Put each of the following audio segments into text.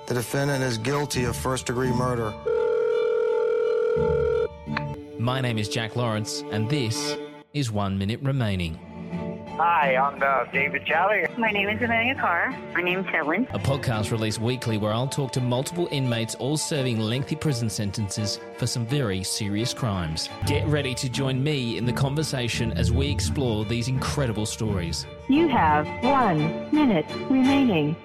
The defendant is guilty of first-degree murder. My name is Jack Lawrence, and this is 1 Minute Remaining. Hi, I'm David Jolly. My name is Amelia Carr. My name's Helen. A podcast released weekly where I'll talk to multiple inmates all serving lengthy prison sentences for some very serious crimes. Get ready to join me in the conversation as we explore these incredible stories. You have 1 minute remaining.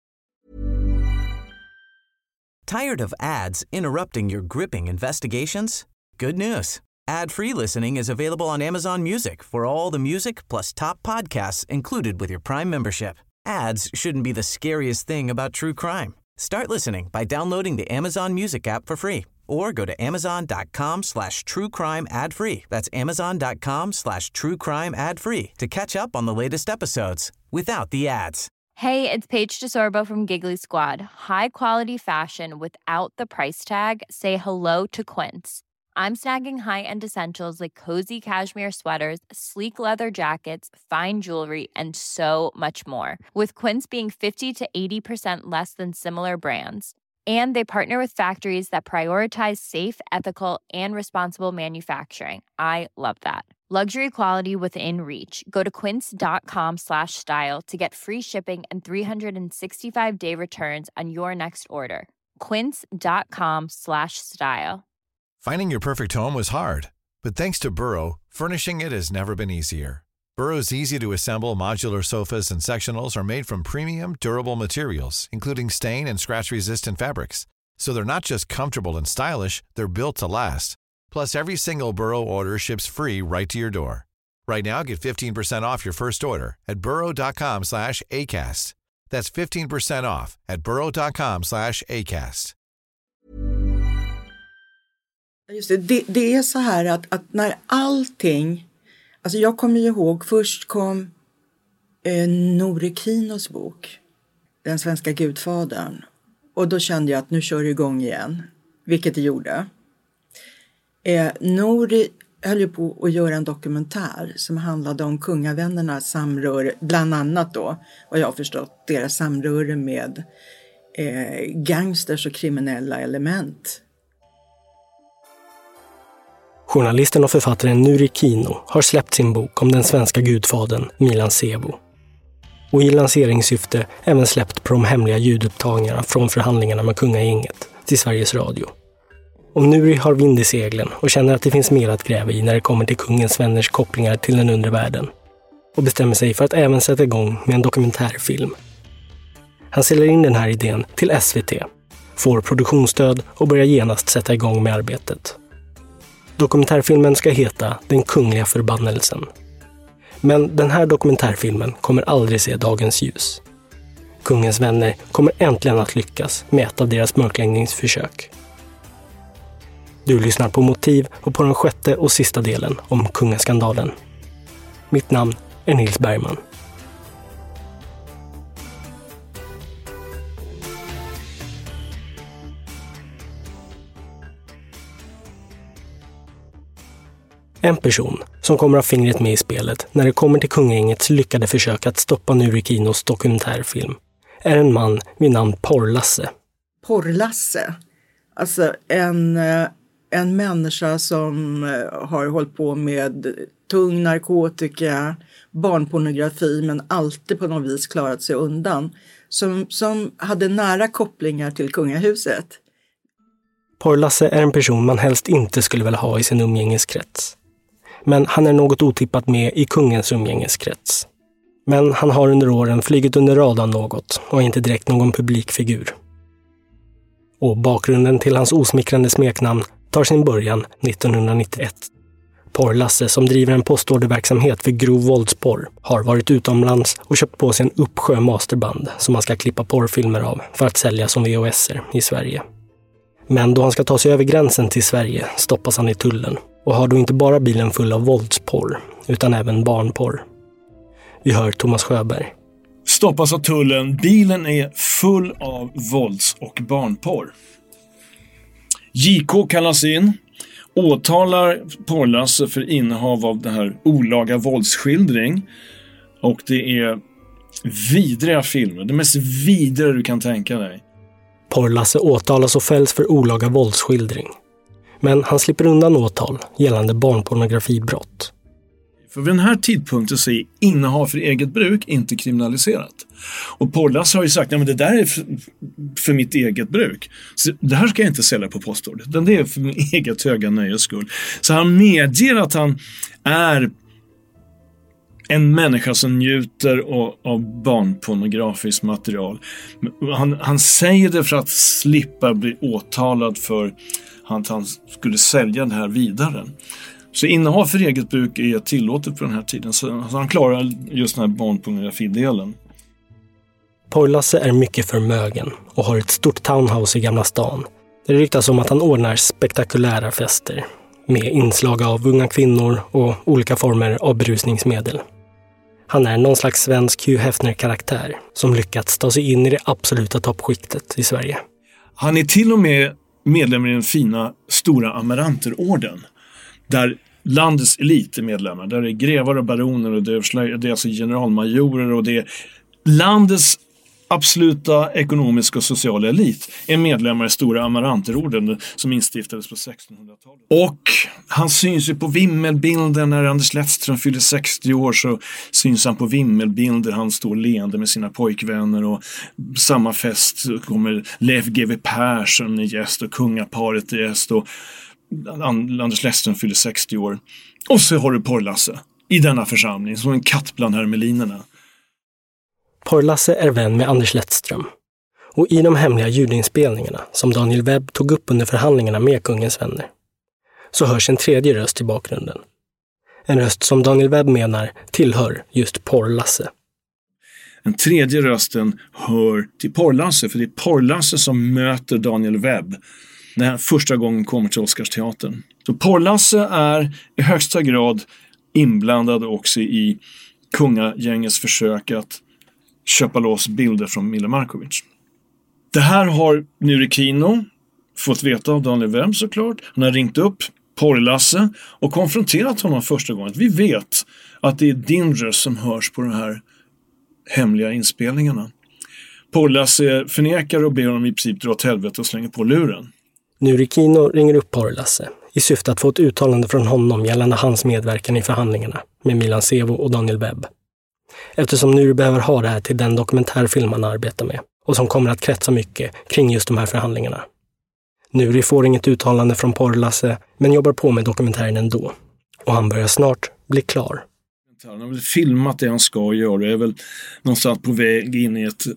Tired of ads interrupting your gripping investigations? Good news. Ad-free listening is available on Amazon Music for all the music plus top podcasts included with your Prime membership. Ads shouldn't be the scariest thing about true crime. Start listening by downloading the Amazon Music app for free or go to amazon.com/truecrime ad-free. That's amazon.com/truecrime ad-free to catch up on the latest episodes without the ads. Hey, it's Paige DeSorbo from Giggly Squad. High quality fashion without the price tag. Say hello to Quince. I'm snagging high-end essentials like cozy cashmere sweaters, sleek leather jackets, fine jewelry, and so much more. With Quince being 50 to 80% less than similar brands. And they partner with factories that prioritize safe, ethical, and responsible manufacturing. I love that. Luxury quality within reach. Go to quince.com/style to get free shipping and 365-day returns on your next order. Quince.com/style. Finding your perfect home was hard, but thanks to Burrow, furnishing it has never been easier. Burrow's easy-to-assemble modular sofas and sectionals are made from premium, durable materials, including stain and scratch-resistant fabrics. So they're not just comfortable and stylish, they're built to last. Plus, every single Burrow order ships free right to your door. Right now, get 15% off your first order at burrow.com/ACAST. That's 15% off at burrow.com/ACAST. Just det är så här att när allting, alltså jag kommer ihåg, först kom Nuri Kinos bok, Den svenska gudfadern, och då kände jag att nu kör det igång igen, vilket det gjorde. Nuri höll ju på att göra en dokumentär som handlade om kungavännernas samröre, bland annat då, vad jag har förstått, deras samröre med gangsters och kriminella element. Journalisten och författaren Nuri Kino har släppt sin bok om den svenska gudfadern Milan Sebo. Och i lanseringssyfte även släppt på de hemliga ljudupptagningarna från förhandlingarna med kungagänget till Sveriges Radio. Och Nuri har vind i seglen och känner att det finns mer att gräva i när det kommer till kungens vänners kopplingar till den undre världen. Och bestämmer sig för att även sätta igång med en dokumentärfilm. Han säljer in den här idén till SVT, får produktionsstöd och börjar genast sätta igång med arbetet. Dokumentärfilmen ska heta Den kungliga förbannelsen. Men den här dokumentärfilmen kommer aldrig se dagens ljus. Kungens vänner kommer äntligen att lyckas med ett av deras mörkläggningsförsök. Du lyssnar på Motiv och på den 6:e och sista delen om kungaskandalen. Mitt namn är Nils Bergman. En person som kommer ha fingret med i spelet när det kommer till kungagängets lyckade försök att stoppa Nuri Kinos dokumentärfilm är en man vid namn Porr-Lasse. Porr-Lasse? Alltså en människa som har hållit på med tung narkotika, barnpornografi, men alltid på något vis klarat sig undan. Som hade nära kopplingar till kungahuset. Porr-Lasse är en person man helst inte skulle vilja ha i sin umgängeskrets. Men han är något otippat med i kungens umgängeskrets. Men han har under åren flygit under radarn något och är inte direkt någon publikfigur. Och bakgrunden till hans osmickrande smeknamn tar sin början 1991. Porr-Lasse, som driver en postorderverksamhet för grov våldsporr, har varit utomlands och köpt på sig en uppsjö masterband som man ska klippa porrfilmer av för att sälja som VHS-er i Sverige. Men då han ska ta sig över gränsen till Sverige stoppas han i tullen och har då inte bara bilen full av våldsporr utan även barnporr. Vi hör Thomas Sjöberg. Stoppas av tullen. Bilen är full av vålds- och barnporr. JK kallas in. Åtalar Porr-Lasse för innehav av det här olaga våldsskildring. Och det är vidriga filmer. Det mest vidriga du kan tänka dig. Porr-Lasse åtalas och fälls för olaga våldsskildring. Men han slipper undan åtal gällande barnpornografibrott. För vid den här tidpunkten så är innehav för eget bruk inte kriminaliserat. Och Porr-Lasse har ju sagt att det där är för mitt eget bruk. Så det här ska jag inte sälja på postordet. Det är för min eget höga nöjes skull. Så han medger att han är en människa som njuter av barnpornografiskt material. Han säger det för att slippa bli åtalad för att han skulle sälja det här vidare. Så innehav för eget bruk är tillåtet på den här tiden. Så han klarar just den här barnpornografidelen. Porr-Lasse är mycket förmögen och har ett stort townhouse i Gamla stan. Det ryktas om att han ordnar spektakulära fester med inslag av unga kvinnor och olika former av berusningsmedel. Han är någon slags svensk Hugh Hefner-karaktär som lyckats ta sig in i det absoluta toppskiktet i Sverige. Han är till och med medlem i den fina stora Amaranterorden, där landets elit är medlemmar. Där är grevar och baroner och det är alltså generalmajorer och det är landets absoluta ekonomiska och sociala elit är medlemmar i stora Amaranterorden som instiftades på 1600-talet. Och han syns ju på vimmelbilder när Anders Lettström fyller 60 år, så syns han på vimmelbilder. Han står leende med sina pojkvänner och samma fest kommer Leif GW Persson i gäst och kungaparet i gäst och Anders Lettström fyller 60 år. Och så har du Porr-Lasse i denna församling som en katt bland hermelinerna. Porr-Lasse är vän med Anders Lettström. Och i de hemliga ljudinspelningarna som Daniel Webb tog upp under förhandlingarna med kungens vänner så hörs en tredje röst i bakgrunden. En röst som Daniel Webb menar tillhör just Porr-Lasse. Den tredje rösten hör till Porr-Lasse, för det är Porr-Lasse som möter Daniel Webb när han första gången kommer till Oscarsteatern. Så Porr-Lasse är i högsta grad inblandad också i kungagängets försök att köpa loss bilder från Mille Markovic. Det här har Nuri Kino fått veta av Daniel Webb såklart. Han har ringt upp Porr-Lasse och konfronterat honom första gången. Vi vet att det är din röst som hörs på de här hemliga inspelningarna. Porr-Lasse förnekar och ber honom i princip dra åt helvete och slänger på luren. Nuri Kino ringer upp Porr-Lasse i syfte att få ett uttalande från honom gällande hans medverkan i förhandlingarna med Milan Sevo och Daniel Webb. Eftersom Nuri behöver ha det här till den dokumentärfilm han arbetar med och som kommer att kretsa mycket kring just de här förhandlingarna. Nuri får inget uttalande från Porr-Lasse men jobbar på med dokumentären ändå. Och han börjar snart bli klar. Han har väl filmat det han ska göra. Det är väl någonstans på väg in i ett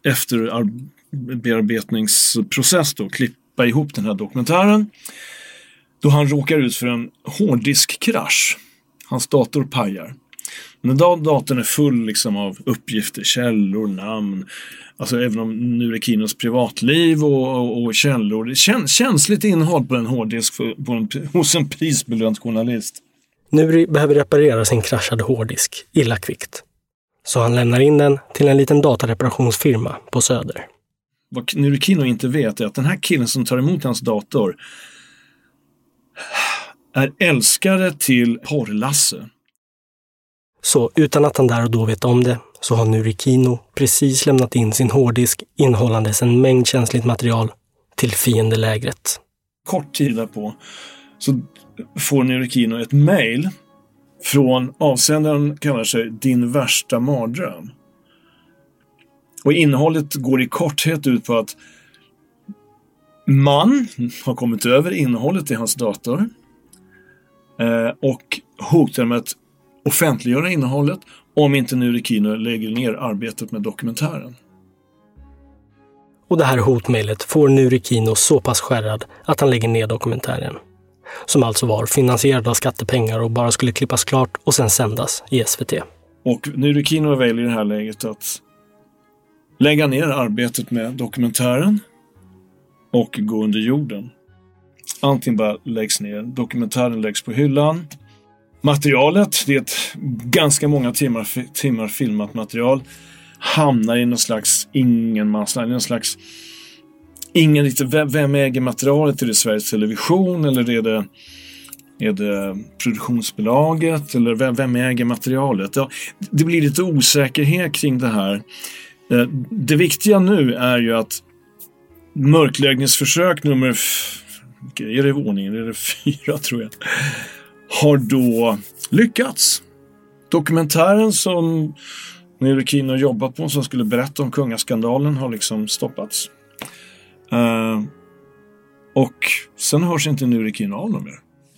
efterbearbetningsprocess då. Klippa ihop den här dokumentären. Då han råkar ut för en hårddiskkrasch. Hans dator pajar. Men datorn är full liksom av uppgifter, källor, namn. Alltså även om Nuri Kinos privatliv och källor. Det känns känsligt innehåll på en hårddisk hos en prisbelönt journalist. Nuri behöver reparera sin kraschade hårddisk illa kvickt. Så han lämnar in den till en liten datareparationsfirma på Söder. Vad Nuri Kino inte vet är att den här killen som tar emot hans dator är älskare till Porr-Lasse. Så utan att han där och då vet om det så har Nuri Kino precis lämnat in sin hårddisk innehållandes en mängd känsligt material till fiendelägret. Kort tid därpå så får Nuri Kino ett mejl från avsändaren, kallar sig Din värsta mardröm. Och innehållet går i korthet ut på att man har kommit över innehållet i hans dator och hotar med att offentliggöra innehållet om inte Nuri Kino lägger ner arbetet med dokumentären. Och det här hotmejlet får Nuri Kino så pass skärrad att han lägger ner dokumentären. Som alltså var finansierad av skattepengar och bara skulle klippas klart och sen sändas i SVT. Och Nuri Kino väljer i det här läget att lägga ner arbetet med dokumentären och gå under jorden. Allting bara läggs ner. Dokumentären läggs på hyllan. Materialet, det är ett ganska många timmar filmat material, hamnar i någon slags ingenmansland, någon slags ingen riktigt, vem äger materialet? Är det Sveriges Television eller är det produktionsbolaget eller vem äger materialet? Ja, det blir lite osäkerhet kring det här. Det viktiga nu är ju att mörkläggningsförsök nummer... Är det ordningen? Är det 4 tror jag? Har då lyckats. Dokumentären som Nuri Kino jobbar på som skulle berätta om kungaskandalen har liksom stoppats. Och sen hörs inte Nuri Kino av någon mer.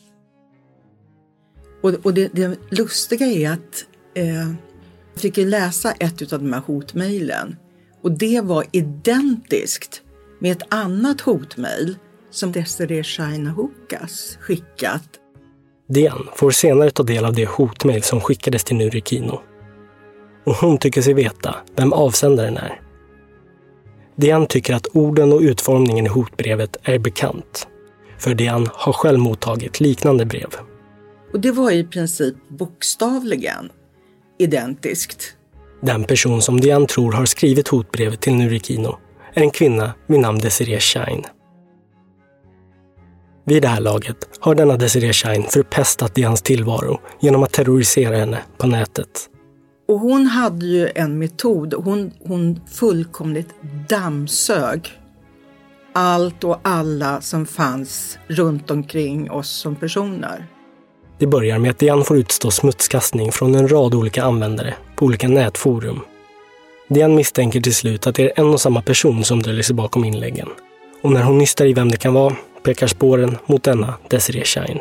Och det lustiga är att jag fick läsa ett av de här hotmejlen. Och det var identiskt med ett annat hotmejl som Desiree Shainahukas skickat. Diane får senare ta del av det hotmejl som skickades till Nuri Kino. Och hon tycker sig veta vem avsändaren är. Diane tycker att orden och utformningen i hotbrevet är bekant. För Diane har själv mottagit liknande brev. Och det var i princip bokstavligen identiskt. Den person som Diane tror har skrivit hotbrevet till Nuri Kino är en kvinna vid namn Desiree Shine. Vid det här laget har denna Desiree Shine förpestat Dianes tillvaro genom att terrorisera henne på nätet. Och hon hade ju en metod. Hon fullkomligt dammsög allt och alla som fanns runt omkring oss som personer. Det börjar med att Diane får utstå smutskastning från en rad olika användare på olika nätforum. Diane misstänker till slut att det är en och samma person som döljer sig bakom inläggen. Och när hon nystar i vem det kan vara pekar spåren mot denna Desiree Shine.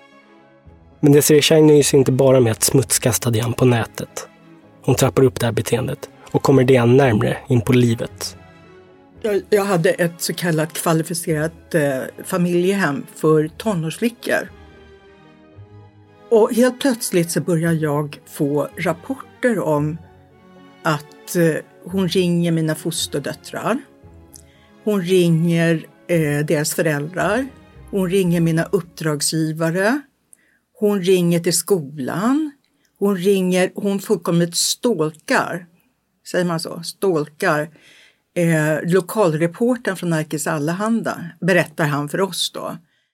Men Desiree Shine nöjer sig inte bara med att smutskasta Diane på nätet. Hon trappar upp det här beteendet och kommer Diane närmare in på livet. Jag hade ett så kallat kvalificerat familjehem för tonårsflickor. Och helt plötsligt så börjar jag få rapporter om att hon ringer mina fosterdöttrar. Hon ringer deras föräldrar. Hon ringer mina uppdragsgivare. Hon ringer till skolan. Hon fullkomligt stalkar. Säger man så? Stalkar. Lokalreportern från Nerikes Allehanda, berättar han för oss då.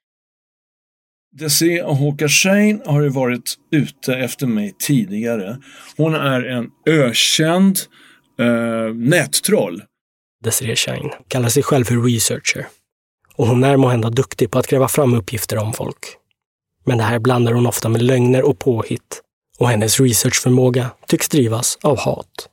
Desiree Ahoka Shine har ju varit ute efter mig tidigare. Hon är en ökänd nättroll. Desiree Shine kallar sig själv för researcher. Och hon är måhända duktig på att gräva fram uppgifter om folk. Men det här blandar hon ofta med lögner och påhitt. Och hennes researchförmåga tycks drivas av hat.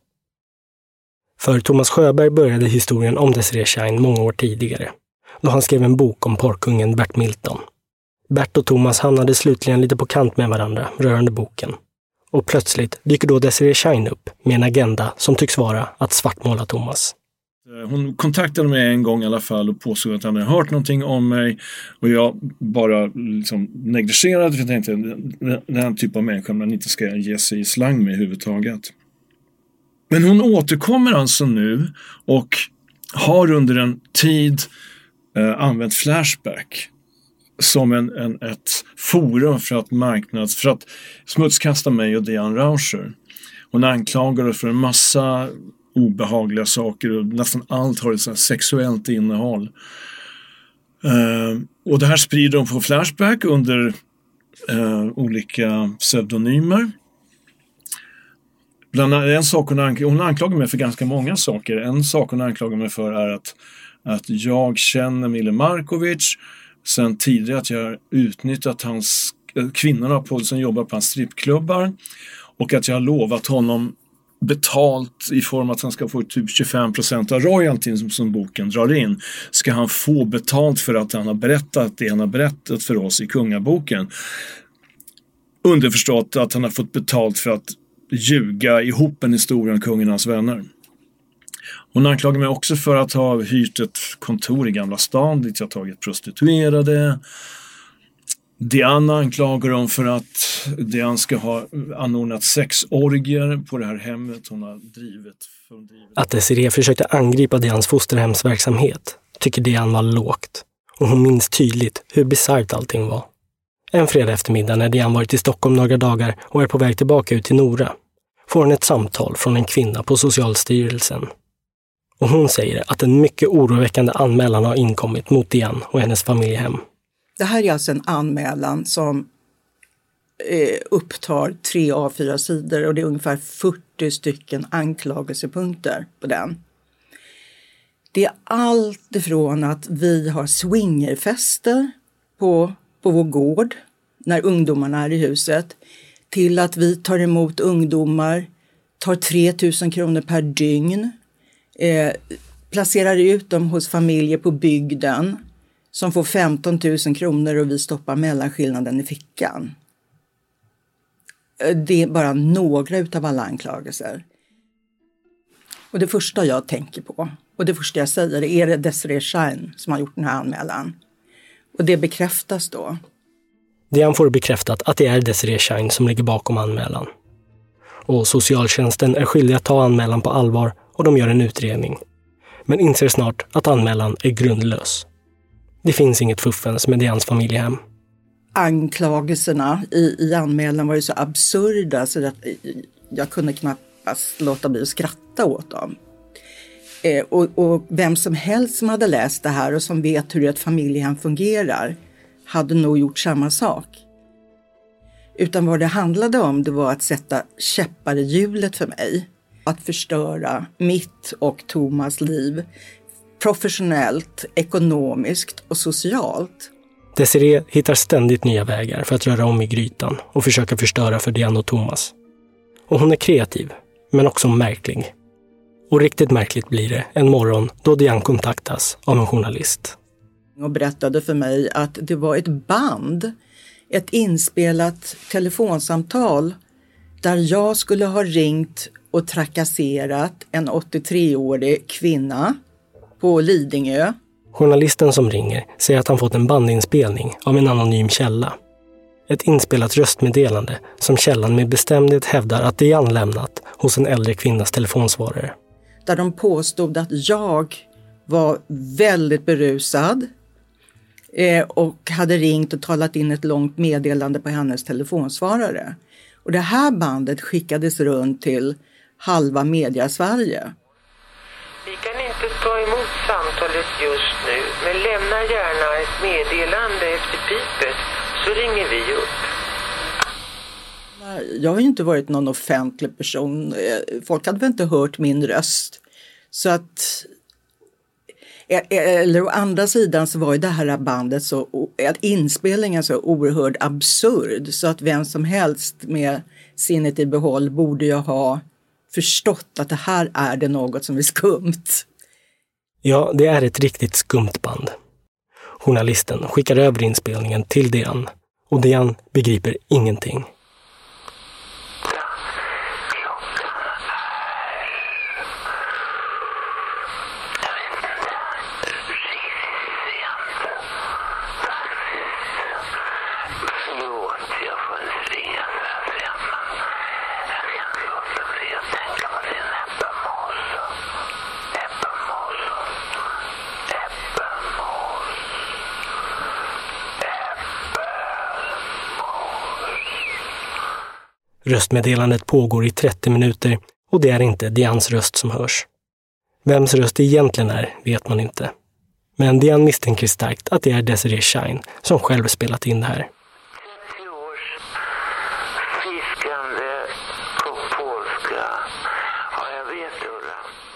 För Thomas Sjöberg började historien om Desiree Shine många år tidigare. Då han skrev en bok om porrkungen Bert Milton. Bert och Thomas hamnade slutligen lite på kant med varandra rörande boken. Och plötsligt dyker då Desiree Shine upp med en agenda som tycks vara att svartmåla Thomas. Hon kontaktade mig en gång i alla fall och påstod att han hade hört någonting om mig. Och jag bara liksom negligerade, för jag tänkte att den här typen av människa man inte ska ge sig i slang med överhuvudtaget. Men hon återkommer alltså nu och har under en tid använt Flashback som ett forum för att smutskasta mig och Diane Rauscher. Hon anklagar oss för en massa obehagliga saker och nästan allt har ett så här sexuellt innehåll. Och det här sprider de på Flashback under olika pseudonymer. Bland annat en sak hon anklagar mig för ganska många saker. En sak hon anklagar mig för är att jag känner Mille Markovic sen tidigare, att jag har utnyttjat kvinnorna som jobbar på hans strippklubbar, och att jag har lovat honom betalt i form att han ska få typ 25% av royaltyn som boken drar in. Ska han få betalt för att han har berättat det han har berättat för oss i kungaboken. Underförstått att han har fått betalt för att ljuga ihop en historia om kungen och hans vänner. Hon anklagar mig också för att ha hyrt ett kontor i Gamla stan dit jag tagit prostituerade. Diana anklagar dem för att Diana ska ha anordnat sexorgier på det här hemmet hon har drivit. Att Desiree försökte angripa Dianes fosterhemsverksamhet tycker Diane var lågt. Och hon minns tydligt hur bisarrt allting var. En fredag eftermiddag när Diane varit i Stockholm några dagar och är på väg tillbaka ut till Nora får hon ett samtal från en kvinna på Socialstyrelsen. Och hon säger att en mycket oroväckande anmälan har inkommit mot Diane och hennes familjehem. Det här är alltså en anmälan som upptar 3 A4 sidor och det är ungefär 40 stycken anklagelsepunkter på den. Det är allt ifrån att vi har swingerfester på vår gård när ungdomarna är i huset, till att vi tar emot ungdomar, tar 3 000 kronor per dygn, placerar ut dem hos familjer på bygden som får 15 000 kronor och vi stoppar mellanskillnaden i fickan. Det är bara några utav alla anklagelser. Och det första jag tänker på, och det första jag säger, är det Desiree Shine som har gjort den här anmälan. Och det bekräftas då. Diane får bekräftat att det är Desiree Shine som ligger bakom anmälan. Och socialtjänsten är skyldig att ta anmälan på allvar och de gör en utredning. Men inser snart att anmälan är grundlös. Det finns inget fuffens med Dianes familjehem. Anklagelserna i anmälan var ju så absurda så att jag kunde knappast låta bli att skratta åt dem. Och vem som helst som hade läst det här och som vet hur ett familjehem fungerar hade nog gjort samma sak. Utan vad det handlade om, det var att sätta käppar i hjulet för mig. Att förstöra mitt och Thomas liv professionellt, ekonomiskt och socialt. Desiree hittar ständigt nya vägar för att röra om i grytan och försöka förstöra för Diane och Thomas. Och hon är kreativ, men också märklig. Och riktigt märkligt blir det en morgon då Diane kontaktas av en journalist. Och berättade för mig att det var ett band, ett inspelat telefonsamtal där jag skulle ha ringt och trakasserat en 83-årig kvinna på Lidingö. Journalisten som ringer säger att han fått en bandinspelning av en anonym källa. Ett inspelat röstmeddelande som källan med bestämdhet hävdar att Diane lämnat hos en äldre kvinnas telefonsvarare. Där de påstod att jag var väldigt berusad och hade ringt och talat in ett långt meddelande på hennes telefonsvarare. Och det här bandet skickades runt till halva media-Sverige. Vi kan inte ta emot samtalet just nu, men lämna gärna ett meddelande efter pipet så ringer vi upp. Jag har ju inte varit någon offentlig person. Folk hade väl inte hört min röst. Så att, eller å andra sidan så var ju det här bandet så, att inspelningen så oerhört absurd. Så att vem som helst med sinnet i behåll borde ju ha förstått att det här är det något som är skumt. Ja, det är ett riktigt skumt band. Journalisten skickar över inspelningen till Diane och Diane begriper ingenting. Röstmeddelandet pågår i 30 minuter och det är inte Dianes röst som hörs. Vems röst det egentligen är vet man inte. Men Diane misstänker starkt att det är Desiree Shine som själv spelat in det här. 30 års fiskande på polska. Ja, jag vet, Ulla.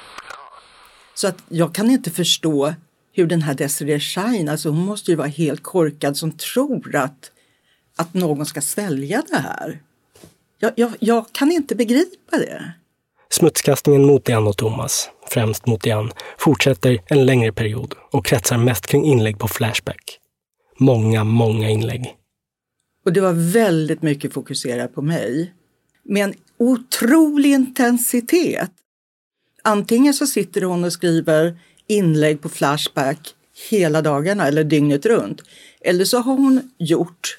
Så att jag kan inte förstå hur den här Desiree Shine, alltså hon måste ju vara helt korkad som tror att någon ska svälja det här. Jag kan inte begripa det. Smutskastningen mot Diane och Thomas, främst mot Diane, fortsätter en längre period och kretsar mest kring inlägg på Flashback. Många inlägg. Och det var väldigt mycket fokuserat på mig. Med en otrolig intensitet. Antingen så sitter hon och skriver inlägg på Flashback hela dagarna eller dygnet runt. Eller så har hon gjort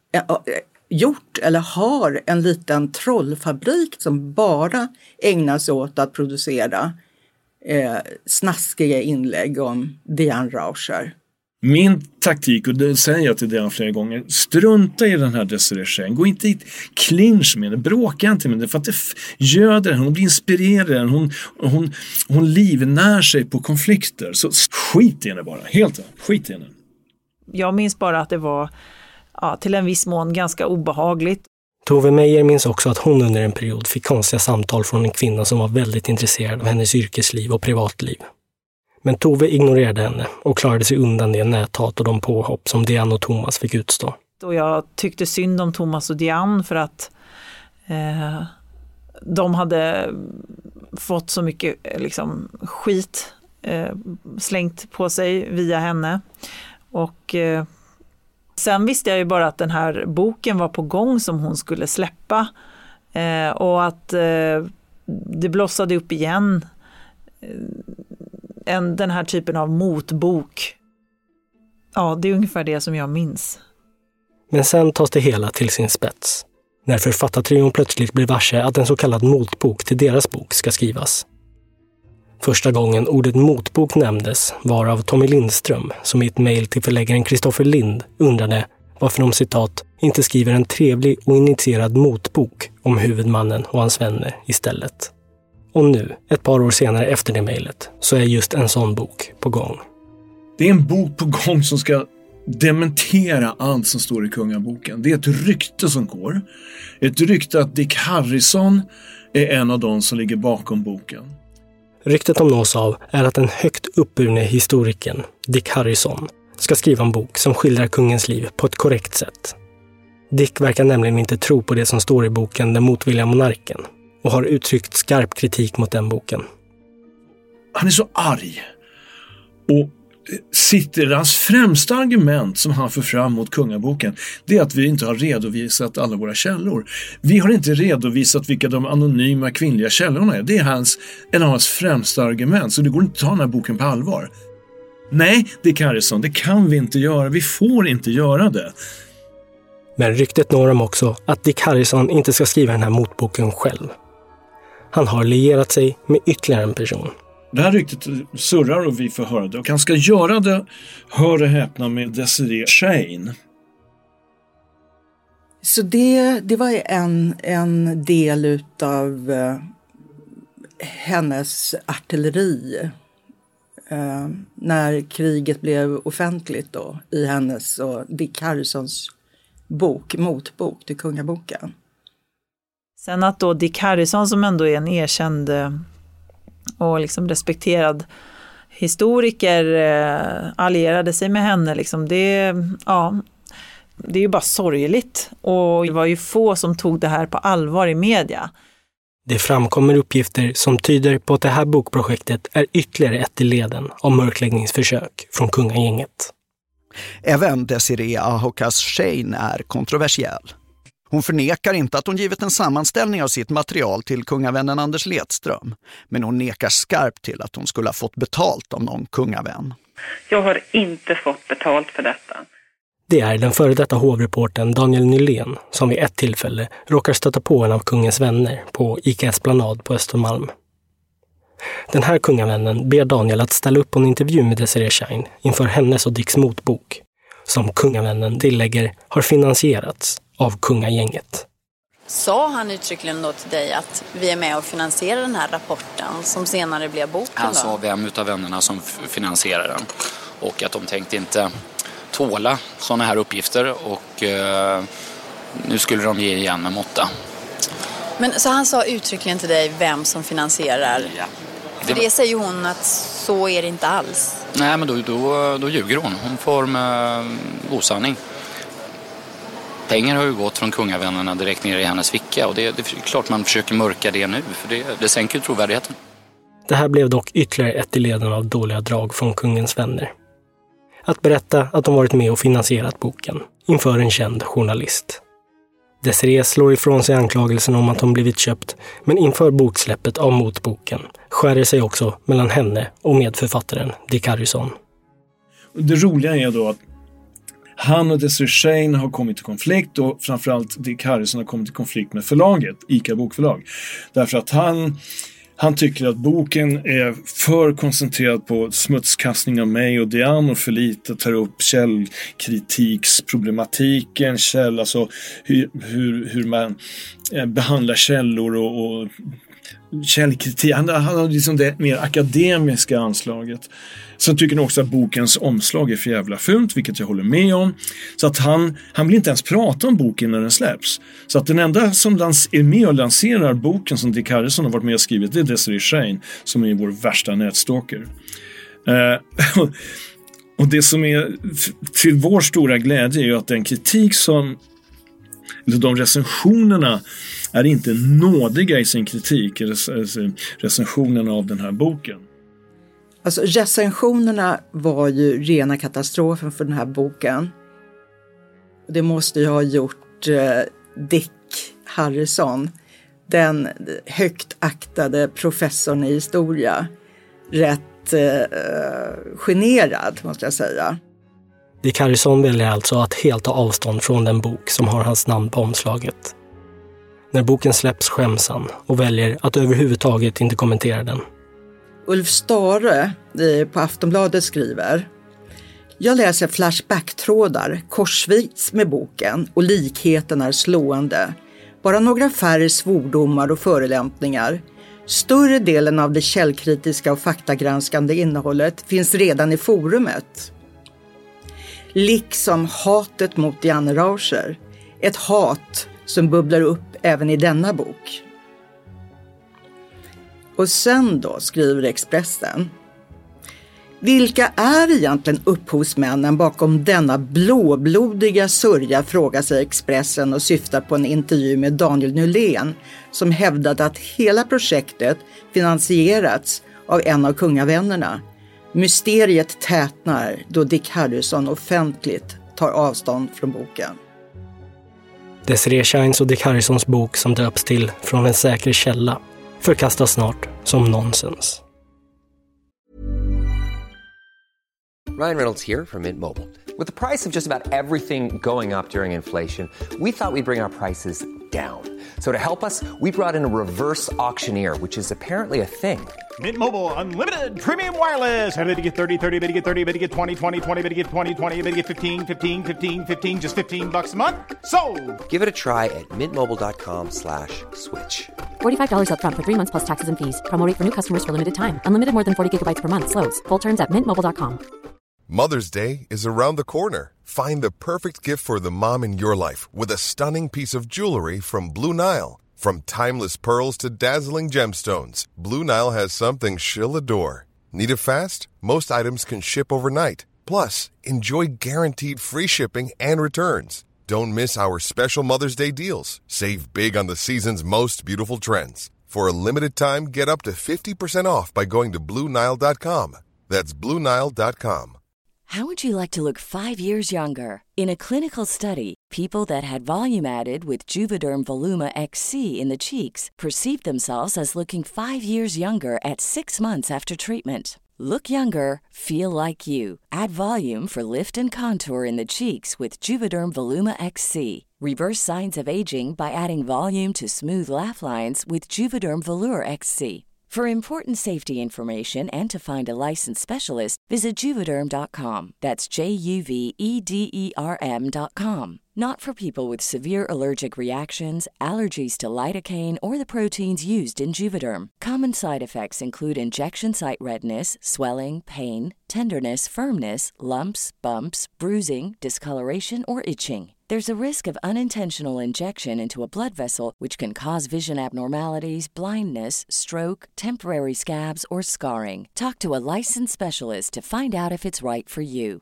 eller har en liten trollfabrik som bara ägnar sig åt att producera snaskiga inlägg om Diane Rauscher. Min taktik, och det säger jag till Diane flera gånger, strunta i den här Desiree Shine. Gå inte i clinch med den, bråka inte med den, för att det göder henne, hon blir inspirerad, hon livnär sig på konflikter. Så skit i henne bara, helt skit i henne. Jag minns bara att det var till en viss mån ganska obehagligt. Tove Meyer minns också att hon under en period fick konstiga samtal från en kvinna som var väldigt intresserad av hennes yrkesliv och privatliv. Men Tove ignorerade henne och klarade sig undan det näthat och de påhopp som Diane och Thomas fick utstå. Och jag tyckte synd om Thomas och Diane för att de hade fått så mycket skit slängt på sig via henne. Och sen visste jag ju bara att den här boken var på gång som hon skulle släppa. Och att det blossade upp igen den här typen av motbok. Ja, det är ungefär det som jag minns. Men sen tas det hela till sin spets. När författartrion plötsligt blir varse att en så kallad motbok till deras bok ska skrivas. Första gången ordet motbok nämndes var av Tommy Lindström som i ett mejl till förläggaren Kristoffer Lind undrade varför de citat inte skriver en trevlig och initierad motbok om huvudmannen och hans vänner istället. Och nu, ett par år senare efter det mejlet, så är just en sån bok på gång. Det är en bok på gång som ska dementera allt som står i kungaboken. Det är ett rykte som går. Ett rykte att Dick Harrison är en av de som ligger bakom boken. Ryktet de nås av är att den högt uppburne historikern Dick Harrison ska skriva en bok som skildrar kungens liv på ett korrekt sätt. Dick verkar nämligen inte tro på det som står i boken Den motvilliga monarken och har uttryckt skarp kritik mot den boken. Han är så arg och hans främsta argument som han för fram mot kungaboken, det är att vi inte har redovisat alla våra källor. Vi har inte redovisat vilka de anonyma kvinnliga källorna är. Det är en av hans främsta argument, så det går inte att ta den här boken på allvar. Nej, Dick Harrison, det kan vi inte göra. Vi får inte göra det. Men ryktet når dem också att Dick Harrison inte ska skriva den här motboken själv. Han har lierat sig med ytterligare en person. Det här ryktet surrar och vi får höra det. Och han ska göra det, hör och häpna, med Desiree Shane. Så det var en del utav hennes artilleri när kriget blev offentligt då, i hennes och Dick Harrisons motbok till kungaboken. Sen att då Dick Harrison, som ändå är en erkänd och respekterad historiker, allierade sig med henne, det är ju bara sorgligt. Och det var ju få som tog det här på allvar i media. Det framkommer uppgifter som tyder på att det här bokprojektet är ytterligare ett i leden av mörkläggningsförsök från kungagänget. Även Desiree Ahokas Shane är kontroversiell. Hon förnekar inte att hon givit en sammanställning av sitt material till kungavännen Anders Letström, men hon nekar skarpt till att hon skulle ha fått betalt av någon kungavän. Jag har inte fått betalt för detta. Det är den före detta hovreporten Daniel Nylén som vid ett tillfälle råkar stöta på en av kungens vänner på ICA Esplanad på Östermalm. Den här kungavännen ber Daniel att ställa upp på en intervju med Desiree Shine inför hennes och Dicks motbok, som kungavännen tillägger har finansierats av kungagänget. Sa han uttryckligen då till dig att vi är med och finansierar den här rapporten som senare blev boken? Han sa vem utav vännerna som finansierar den och att de tänkte inte tåla sådana här uppgifter och nu skulle de ge igen med måtta. Men så han sa uttryckligen till dig vem som finansierar? Ja. Det säger hon att så är det inte alls. Nej, men då ljuger hon. Hon får med osanning. Pengar har ju gått från kungavännerna direkt ner i hennes ficka och det är klart man försöker mörka det nu för det sänker ju trovärdigheten. Det här blev dock ytterligare ett i leden av dåliga drag från kungens vänner. Att berätta att de varit med och finansierat boken inför en känd journalist. Desiree slår ifrån sig anklagelsen om att hon blivit köpt, men inför boksläppet av motboken skär det sig också mellan henne och medförfattaren Dick Harrison. Det roliga är då att han och Desiree Shane har kommit i konflikt och framförallt Dick Harrison har kommit i konflikt med förlaget, ICA Bokförlag. Därför att han tycker att boken är för koncentrerad på smutskastning av mig och Diane och för lite tar upp källkritiksproblematiken, alltså hur man behandlar källor och källkritik. Han har liksom det mer akademiska anslaget. Sen tycker han också att bokens omslag är för jävla fult, vilket jag håller med om. Så att han vill inte ens prata om boken när den släpps. Så att den enda som är med och lanserar boken som Dick Harrison har varit med och skrivit, det är Desiree Shane, som är vår värsta nätstalker. Och det som är till vår stora glädje är ju att den kritik som, eller de recensionerna är inte nådiga i sin kritik, recensionerna av den här boken. Alltså recensionerna var ju rena katastrofen för den här boken. Det måste ju ha gjort Dick Harrison, den högt aktade professorn i historia, rätt generad måste jag säga. Dick Harrison väljer alltså att helt ta avstånd från den bok som har hans namn på omslaget. När boken släpps skäms han och väljer att överhuvudtaget inte kommentera den. Ulf Stare på Aftonbladet skriver: jag läser flashback-trådar korsvis med boken och likheten är slående. Bara några färre svordomar och förelämpningar. Större delen av det källkritiska och faktagranskande innehållet finns redan i forumet. Liksom hatet mot Janne Rauscher. Ett hat som bubblar upp även i denna bok. Och sen då skriver Expressen: vilka är egentligen upphovsmännen bakom denna blåblodiga sörja, frågar sig Expressen och syftar på en intervju med Daniel Nylén som hävdade att hela projektet finansierats av en av kungavännerna. Mysteriet tätnar då Dick Harrison offentligt tar avstånd från boken. Desiree Shines och Dick Harrisons bok, som döps till Från en säker källa, förkastas snart som nonsens. Ryan Reynolds here from Mint Mobile. With the price of just about everything going up during inflation, we thought we'd bring our prices down. So to help us, we brought in a reverse auctioneer, which is apparently a thing. Mint Mobile Unlimited Premium Wireless. How to get 30, 30, bit to get 30, bit to get 20, 20, 20, bit to get 20, 20, bit to get 15, 15, 15, 15, just $15 a month? Sold! Give it a try at mintmobile.com/switch. $45 up front for 3 months plus taxes and fees. Promo rate for new customers for limited time. Unlimited more than 40 gigabytes per month. Slows full terms at mintmobile.com. Mother's Day is around the corner. Find the perfect gift for the mom in your life with a stunning piece of jewelry from Blue Nile. From timeless pearls to dazzling gemstones, Blue Nile has something she'll adore. Need it fast? Most items can ship overnight. Plus, enjoy guaranteed free shipping and returns. Don't miss our special Mother's Day deals. Save big on the season's most beautiful trends. For a limited time, get up to 50% off by going to BlueNile.com. That's BlueNile.com. How would you like to look 5 years younger? In a clinical study, people that had volume added with Juvederm Voluma XC in the cheeks perceived themselves as looking 5 years younger at 6 months after treatment. Look younger, feel like you. Add volume for lift and contour in the cheeks with Juvederm Voluma XC. Reverse signs of aging by adding volume to smooth laugh lines with Juvederm Volure XC. For important safety information and to find a licensed specialist, visit Juvederm.com. That's JUVEDERM.com. Not for people with severe allergic reactions, allergies to lidocaine, or the proteins used in Juvederm. Common side effects include injection site redness, swelling, pain, tenderness, firmness, lumps, bumps, bruising, discoloration, or itching. There's a risk of unintentional injection into a blood vessel, which can cause vision abnormalities, blindness, stroke, temporary scabs, or scarring. Talk to a licensed specialist to find out if it's right for you.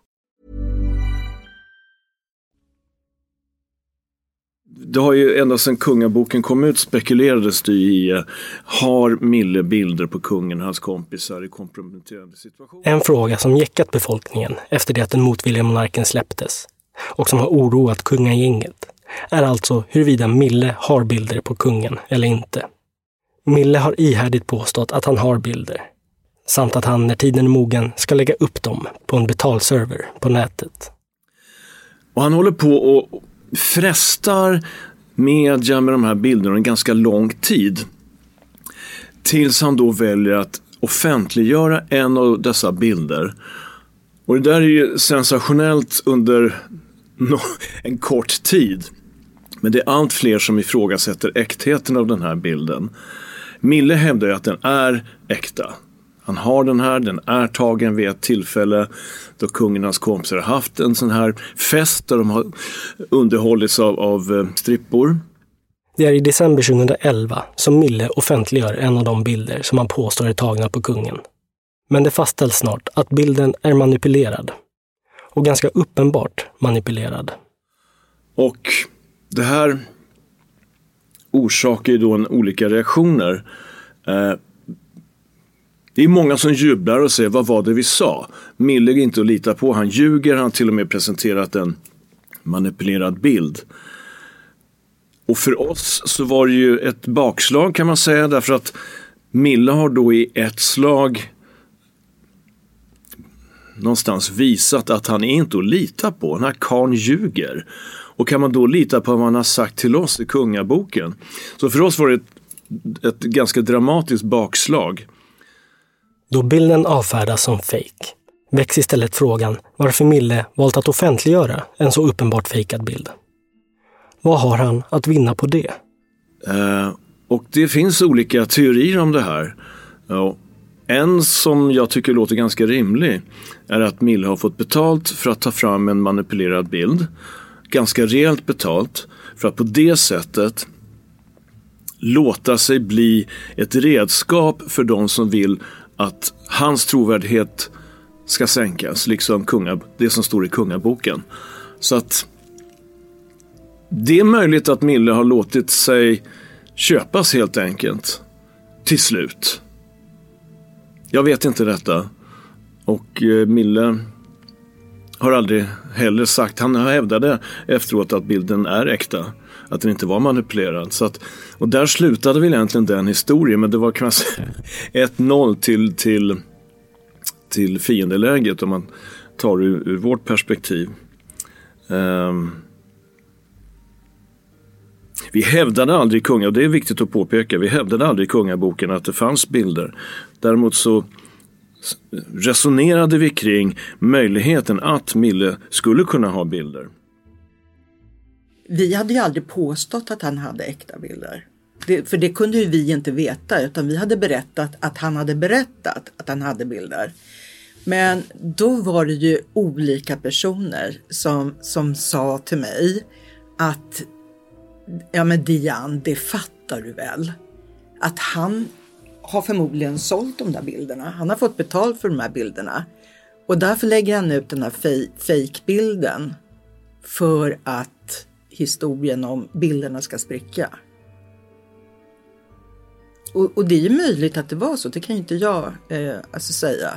Det har ju ända sedan kungaboken kom ut spekulerades det i har Mille bilder på kungen och hans kompisar i komprometterande situationer. En fråga som jäckat befolkningen efter det att den motvilliga monarken släpptes och som har oroat kungagänget är alltså huruvida Mille har bilder på kungen eller inte. Mille har ihärdigt påstått att han har bilder samt att han när tiden är mogen ska lägga upp dem på en betalserver på nätet. Och han håller på och frestar media med de här bilderna en ganska lång tid. Tills han då väljer att offentliggöra en av dessa bilder. Och det där är ju sensationellt under en kort tid. Men det är allt fler som ifrågasätter äktheten av den här bilden. Mille hävdar ju att den är äkta. Han har den är tagen vid ett tillfälle då kungen och hans kompisar har haft en sån här fest där de har underhållits av strippor. Det är i december 2011 som Mille offentliggör en av de bilder som han påstår är tagna på kungen. Men det fastställs snart att bilden är manipulerad. Och ganska uppenbart manipulerad. Och det här orsakar ju då olika reaktioner. Det är många som jublar och säger, vad var det vi sa? Mille är inte att lita på, han ljuger, han har till och med presenterat en manipulerad bild. Och för oss så var det ju ett bakslag kan man säga, därför att Mille har då i ett slag någonstans visat att han är inte att lita på. Den här karln ljuger. Och kan man då lita på vad han har sagt till oss i kungaboken? Så för oss var det ett ganska dramatiskt bakslag. Då bilden avfärdas som fake väcks istället frågan varför Mille valt att offentliggöra en så uppenbart fejkad bild. Vad har han att vinna på det? Och det finns olika teorier om det här. En som jag tycker låter ganska rimlig är att Mille har fått betalt för att ta fram en manipulerad bild. Ganska rejält betalt för att på det sättet låta sig bli ett redskap för de som vill att hans trovärdighet ska sänkas, liksom det som står i kungaboken. Så att det är möjligt att Mille har låtit sig köpas helt enkelt till slut. Jag vet inte detta. Och Mille har aldrig heller sagt, han hävdade efteråt att bilden är äkta, att den inte var manipulerad. Så att, och där slutade väl egentligen den historien, men det var kan man säga 1-0 till fiendeläget om man tar ur vårt perspektiv. Vi hävdade aldrig och det är viktigt att påpeka, vi hävdade aldrig i kungaboken att det fanns bilder. Däremot så resonerade vi kring möjligheten att Mille skulle kunna ha bilder. Vi hade ju aldrig påstått att han hade äkta bilder. För det kunde ju vi inte veta, utan vi hade berättat att han hade berättat att han hade bilder. Men då var det ju olika personer som sa till mig att ja men Diane, det fattar du väl. Att han har förmodligen sålt de där bilderna. Han har fått betalt för de här bilderna. Och därför lägger han ut den här fake-bilden för att historien om bilderna ska spricka. Och det är ju möjligt att det var så. Det kan ju inte jag säga.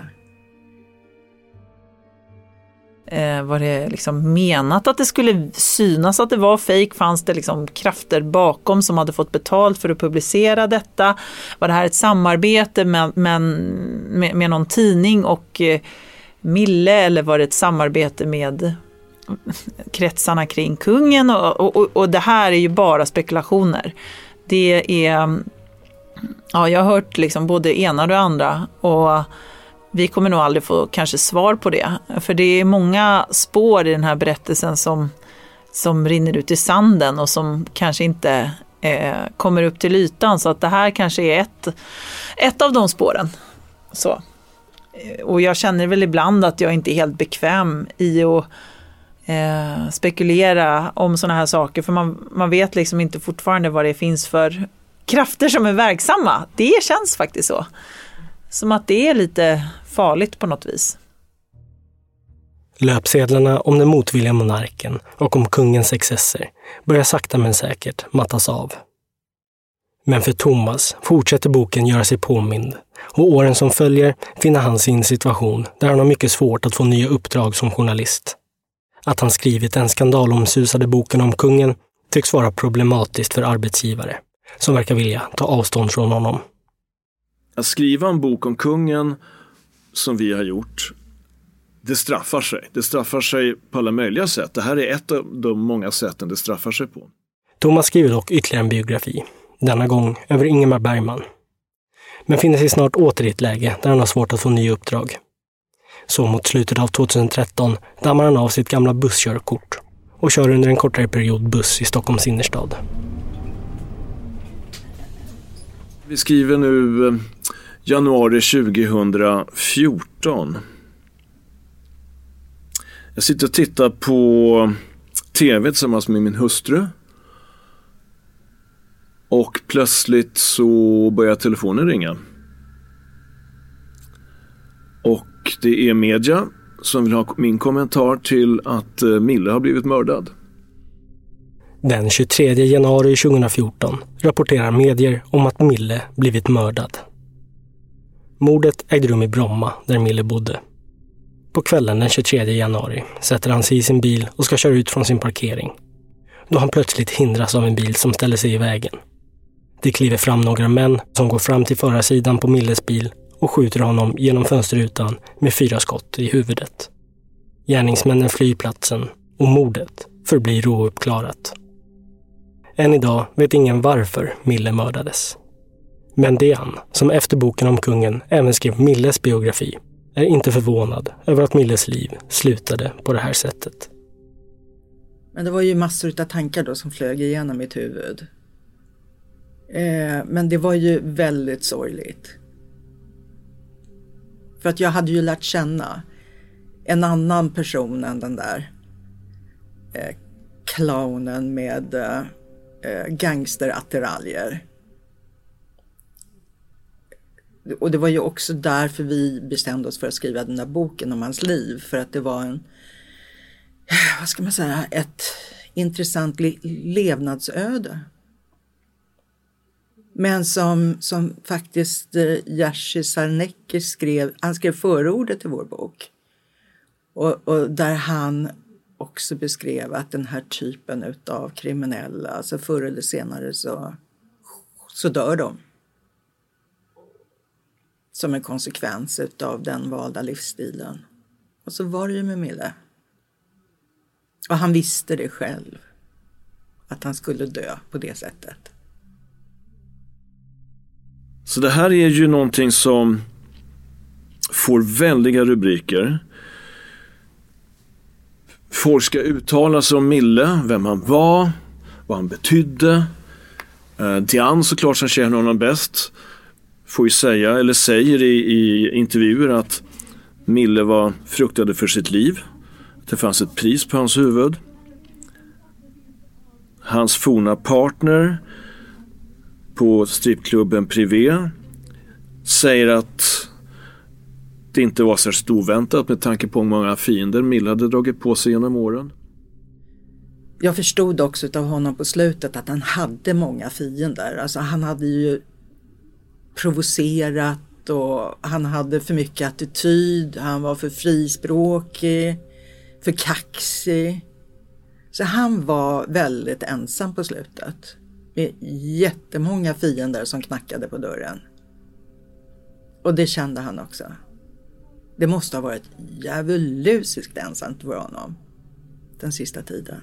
Var det liksom menat att det skulle synas att det var fake? Fanns det liksom krafter bakom som hade fått betalt för att publicera detta? Var det här ett samarbete med någon tidning och Mille, eller var det ett samarbete med kretsarna kring kungen? Och det här är ju bara spekulationer. Det är, ja, jag har hört liksom både ena och det andra, och vi kommer nog aldrig få kanske svar på det. För det är många spår i den här berättelsen som rinner ut i sanden och som kanske inte kommer upp till ytan. Så att det här kanske är ett av de spåren. Så. Och jag känner väl ibland att jag inte är helt bekväm i att spekulera om såna här saker. För man vet liksom inte fortfarande vad det finns för krafter som är verksamma. Det känns faktiskt så. Som att det är lite farligt på något vis. Löpsedlarna om den motvilliga monarken och om kungens excesser börjar sakta men säkert mattas av. Men för Thomas fortsätter boken göra sig påmind, och åren som följer finner han sin situation där han har mycket svårt att få nya uppdrag som journalist. Att han skrivit den skandalomsusade boken om kungen tycks vara problematiskt för arbetsgivare som verkar vilja ta avstånd från honom. Att skriva en bok om kungen som vi har gjort, det straffar sig. Det straffar sig på alla möjliga sätt. Det här är ett av de många sätten det straffar sig på. Thomas skriver dock ytterligare en biografi, denna gång över Ingmar Bergman. Men finner sig snart åter i ett läge där han har svårt att få nya uppdrag. Så mot slutet av 2013 dammar han av sitt gamla busskörkort och kör under en kortare period buss i Stockholms innerstad. Vi skriver nu januari 2014. Jag sitter och tittar på tv tillsammans med min hustru. Och plötsligt så börjar telefonen ringa. det är media som vill ha min kommentar till att Mille har blivit mördad. Den 23 januari 2014 rapporterar medier om att Mille blivit mördad. Mordet ägde rum i Bromma där Mille bodde. På kvällen den 23 januari sätter han sig i sin bil och ska köra ut från sin parkering. Då han plötsligt hindras av en bil som ställer sig i vägen. Det kliver fram några män som går fram till förarsidan på Milles bil och skjuter honom genom fönsterrutan med 4 skott i huvudet. Gärningsmännen flyr platsen och mordet förblir ouppklarat. Än idag vet ingen varför Mille mördades. Men Dean, som efter boken om kungen även skrev Milles biografi, är inte förvånad över att Milles liv slutade på det här sättet. Men det var ju massor av tankar då som flög igenom mitt huvud. Men det var ju väldigt sorgligt. För att jag hade ju lärt känna en annan person än den där clownen med gangsterattiraljer. Och det var ju också därför vi bestämde oss för att skriva den där boken om hans liv. För att det var ett intressant levnadsöde. Men som faktiskt Jerzy Sarnecki skrev förordet till vår bok. Och där han också beskrev att den här typen av kriminella, alltså förr eller senare så dör de. Som en konsekvens av den valda livsstilen. Och så var det ju med Mille. Och han visste det själv. Att han skulle dö på det sättet. Så det här är ju någonting som får väldiga rubriker. Folk ska uttala sig om Mille, vem han var, vad han betydde. Diane såklart som känner honom bäst får ju säga, eller säger i intervjuer att Mille var fruktade för sitt liv. Det fanns ett pris på hans huvud. Hans forna partner på strippklubben Privé säger att det inte var så storväntat med tanke på hur många fiender Mille hade dragit på sig genom åren. Jag förstod också av honom på slutet att han hade många fiender. Alltså han hade ju provocerat och han hade för mycket attityd. Han var för frispråkig, för kaxig. Så han var väldigt ensam på slutet. Med jättemånga fiender som knackade på dörren. Och det kände han också. Det måste ha varit djävulusiskt ensamt för honom den sista tiden.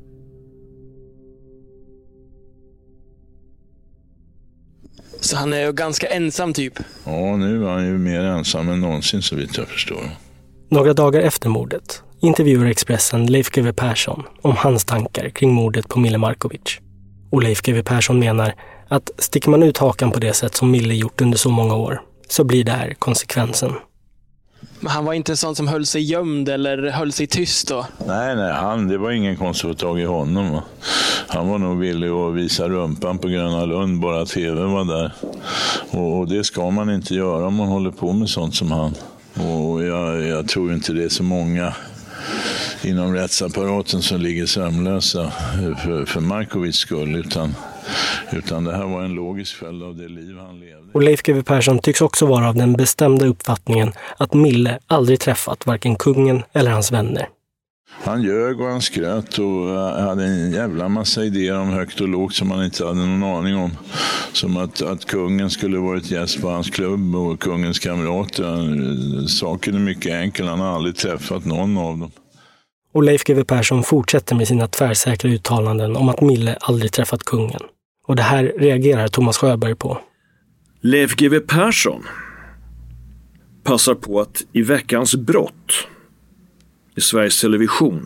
Så han är ju ganska ensam typ. Ja, nu är han ju mer ensam än någonsin så vitt jag förstår. Några dagar efter mordet intervjuar Expressen Leif GW Persson om hans tankar kring mordet på Mille Markovic. Och Leif GW Persson menar att sticker man ut hakan på det sätt som Mille gjort under så många år så blir det här konsekvensen. Men han var inte en sån som höll sig gömd eller höll sig tyst då? Nej, det var ingen konstigt att ta i honom. Han var nog villig att visa rumpan på Gröna Lund, bara tv var där. Och det ska man inte göra om man håller på med sånt som han. Och jag tror inte det är så många inom rättsapparaten som ligger sömnlösa för Markovics skull, utan det här var en logisk följd av det liv han levde. Och Leif GW Persson tycks också vara av den bestämda uppfattningen att Mille aldrig träffat varken kungen eller hans vänner. Han ljög och han skröt och hade en jävla massa idéer om högt och lågt som han inte hade någon aning om. Som att kungen skulle varit gäst på hans klubb och kungens kamrater. Saken är mycket enkel, han har aldrig träffat någon av dem. Och Leif GW Persson fortsätter med sina tvärsäkra uttalanden om att Mille aldrig träffat kungen. Och det här reagerar Thomas Sjöberg på. Leif GW Persson passar på att i veckans brott i Sveriges Television.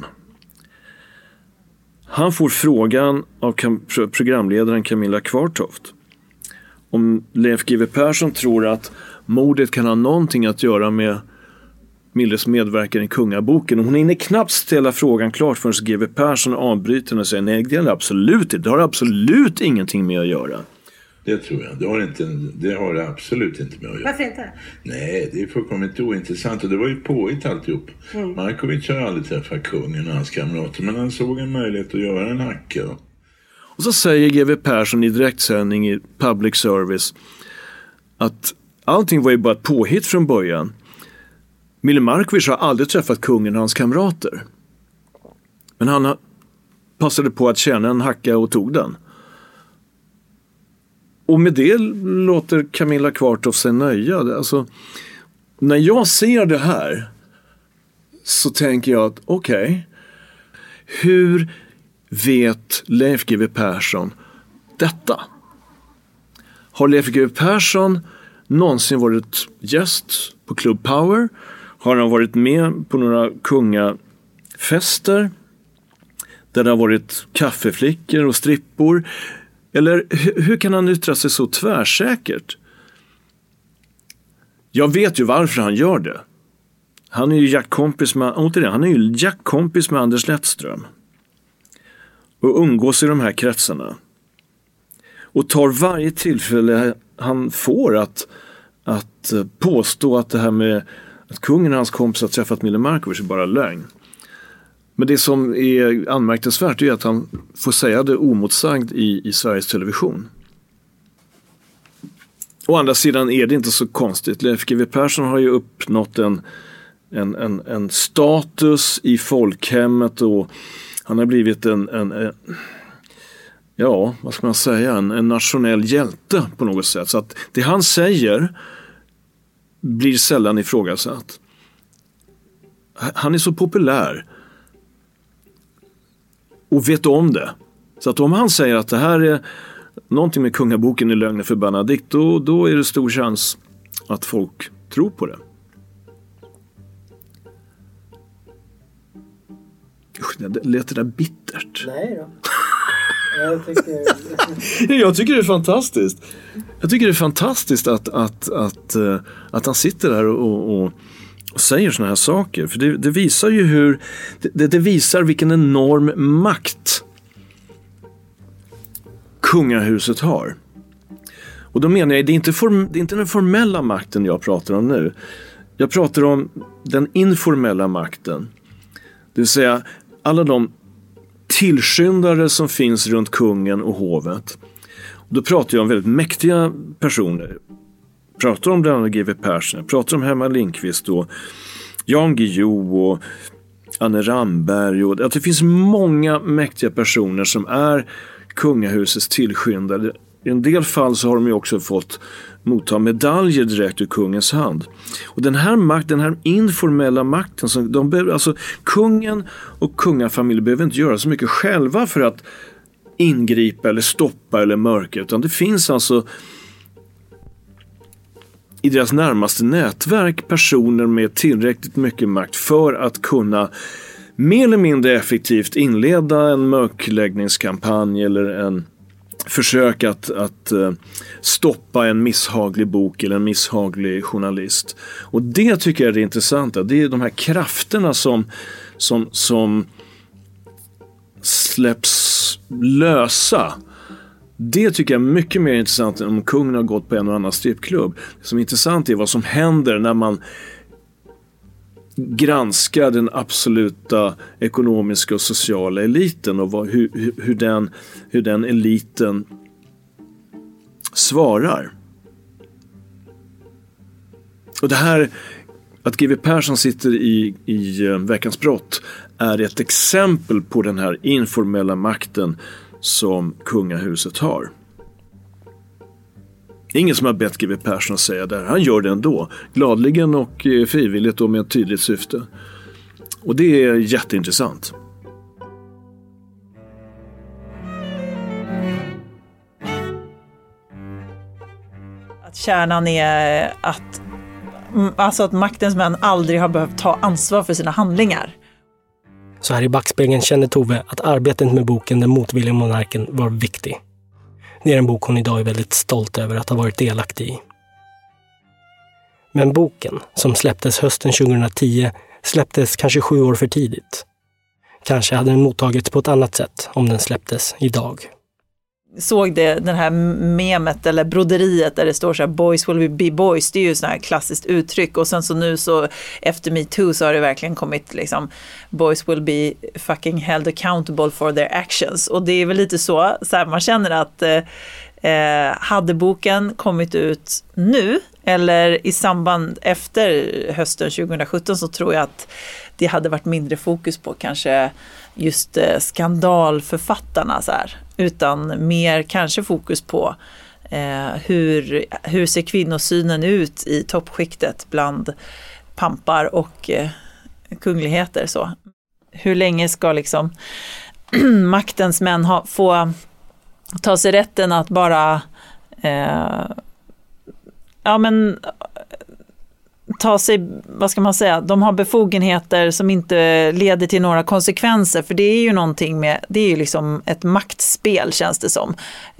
Han får frågan av programledaren Camilla Kvartoft om Leif GW Persson tror att mordet kan ha någonting att göra med Milles medverkan i Kungaboken. Och hon hinner knappt ställa frågan klart förrän GW Persson avbryter och säger nej, det är absolut inte. Det har absolut ingenting med att göra. Det tror jag. Det har det absolut inte med att göra. Varför inte? Nej, det är fullkomligt ointressant. Och det var ju påhitt alltihop. Markovic har aldrig träffat kungen och hans kamrater. Men han såg en möjlighet att göra en hacka. Och så säger GW Persson i direktsändning i public service att allting var ju bara ett påhitt från början. Mille Markovic har aldrig träffat kungen och hans kamrater. Men han passade på att tjäna en hacka och tog den. Och med det låter Camilla Kvartoft sig nöja. Alltså, när jag ser det här så tänker jag att okej, hur vet Leif GW Persson detta? Har Leif GW Persson någonsin varit gäst på Club Power? Har han varit med på några kungafester där det har varit kaffeflickor och strippor? Eller hur kan han yttra sig så tvärsäkert? Jag vet ju varför han gör det. Han är ju jackkompis med Anders Lettström. Och umgås i de här kretsarna. Och tar varje tillfälle han får att påstå att det här med att kungen och hans kompis har träffat Mille Markovic är bara lögn. Men det som är anmärkningsvärt är att han får säga det omotsagd i Sveriges Television. Å andra sidan är det inte så konstigt. Leif GW Persson har ju uppnått en status i folkhemmet och han har blivit en nationell hjälte på något sätt. Så att det han säger blir sällan ifrågasatt. Han är så populär och vet om det. Så att om han säger att det här är någonting med kungaboken i lögner för Benedikt, då är det stor chans att folk tror på det. Lät det där bittert? Nej då. Jag tycker det är fantastiskt. Jag tycker det är fantastiskt att han sitter där och säger såna här saker. För det visar ju hur det visar vilken enorm makt kungahuset har. Och då menar jag, det är inte den formella makten jag pratar om nu. Jag pratar om den informella makten. Det vill säga alla de tillskyndare som finns runt kungen och hovet. Och då pratar jag om väldigt mäktiga personer. Jag pratar om bland annat GW Persson, jag pratar om Herman Lindqvist och Jan Guillou och Anne Ramberg. Och att det finns många mäktiga personer som är kungahusets tillskyndare. I en del fall så har de ju också fått motta medaljer direkt ur kungens hand. Och den här informella makten, kungen och kungafamiljen behöver inte göra så mycket själva för att ingripa eller stoppa eller mörka, utan det finns alltså i deras närmaste nätverk personer med tillräckligt mycket makt för att kunna mer eller mindre effektivt inleda en mörkläggningskampanj eller en försök att stoppa en misshaglig bok eller en misshaglig journalist. Och det tycker jag är det intressanta. Det är de här krafterna som släpps lösa. Det tycker jag är mycket mer intressant än om kungen har gått på en och annan strippklubb. Det som är intressant är vad som händer när man granskar den absoluta ekonomiska och sociala eliten och hur den eliten svarar. Och det här att GW Persson sitter i Veckans brott är ett exempel på den här informella makten som kungahuset har. Ingen som har bett GW Persson att säga det här. Han gör det ändå. Gladligen och frivilligt och med ett tydligt syfte. Och det är jätteintressant. Att kärnan är att maktens män aldrig har behövt ta ansvar för sina handlingar. Så här i backspegeln kände Tove att arbetet med boken Den motvilliga monarken var viktig. Det är en bok hon idag är väldigt stolt över att ha varit delaktig i. Men boken, som släpptes hösten 2010, släpptes kanske 7 år för tidigt. Kanske hade den mottagits på ett annat sätt om den släpptes idag. såg den här memet eller broderiet där det står så här boys will be boys, det är ju sån här klassiskt uttryck, och sen så nu så efter Me Too så har det verkligen kommit liksom boys will be fucking held accountable for their actions, och det är väl lite så här, man känner att hade boken kommit ut nu eller i samband efter hösten 2017 så tror jag att det hade varit mindre fokus på kanske just skandalförfattarna så här, utan mer kanske fokus på hur ser kvinnosynen ut i toppskiktet bland pampar och kungligheter så. Hur länge ska liksom maktens män få ta sig rätten att bara ta sig, vad ska man säga, de har befogenheter som inte leder till några konsekvenser, för det är ju någonting med, det är ju liksom ett maktspel känns det som.